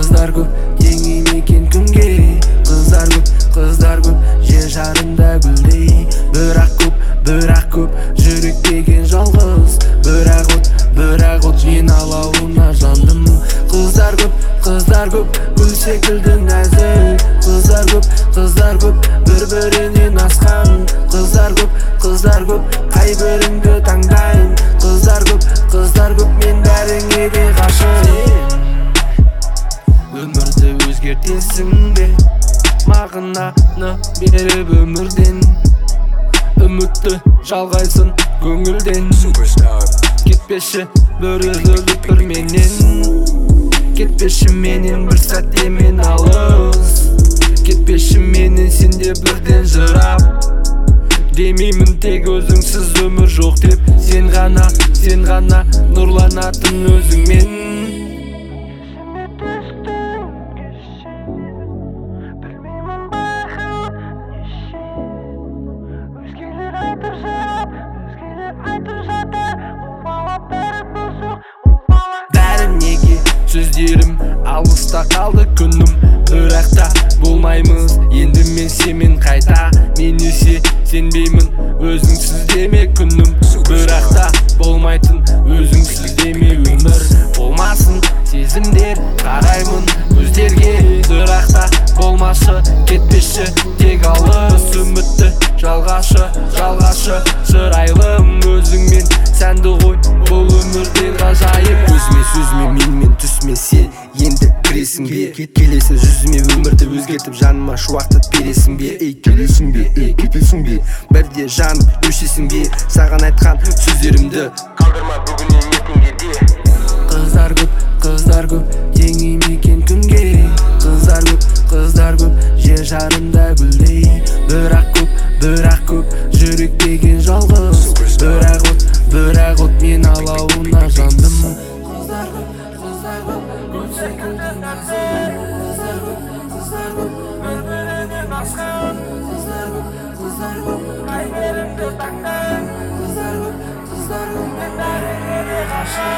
Қыздар көп, теңейме екен күнге. Қыздар көп, жер шарында гүлдей. Бірақ көп, жүрек деген жалғыз. Бірақ от, мен алауына жандым. Қыздар көп, гүл секілді нәзік. Қыздар көп, бір-бірінен асқан. Қыздар көп, қай біріңді таңдайын. Қыздар көп, мен бәріңе де ғашық. Өмірді өзгертесің бе, мағынаны беріп өмірден. Үмітті жалғайсын көңілден. Кетпеші бір үзіліп бір менен. Кетпеші менен бір сәтте мен алыс. Кетпеші менен сенде бірден жырап. Демеймін тек өзіңсіз өмір жоқ деп. Сен ғана нұрланатын өзіңмен. Бәрі неге сөздерім алыста қалды күнім. Бірақта болмаймыз енді мен семен қайта. Мен есе сенбеймін өзіңсіз деме күнім. Бірақта болмайтын өзіңсіз деме өмір. Болмасын сезімдер қараймын көздерге. Бірақта болмашы кетпеші тек алыс. Үмітті жалғашы шырайлым өзіңмен сәнді ғой бұл өмірден ғажайып. Сөзіме менімен түсіме сен енді кіресің бе? Келесің жүзіме өмірді өзгертіп жаныма шуақты бересің бе? Келесің бе, кетесің бе? Бірде жанып өшесің бе? Саған айтқан сөздерімді қалдырма бүгіннен ертеңге де. Қыздар көп, теңейме екен күнге. Қыздар көп, жер шарында гүлдей. Бірақ көп, жүрек деген жалғыз. Бірақ от, мен алауына жандым. Қыздар көп, гүл секілді нәзік. Қыздар көп, бір-бірінен асқан. Қыздар көп, қай біріңді таңдайын. Қыздар көп, мен бәріңе де ғашық.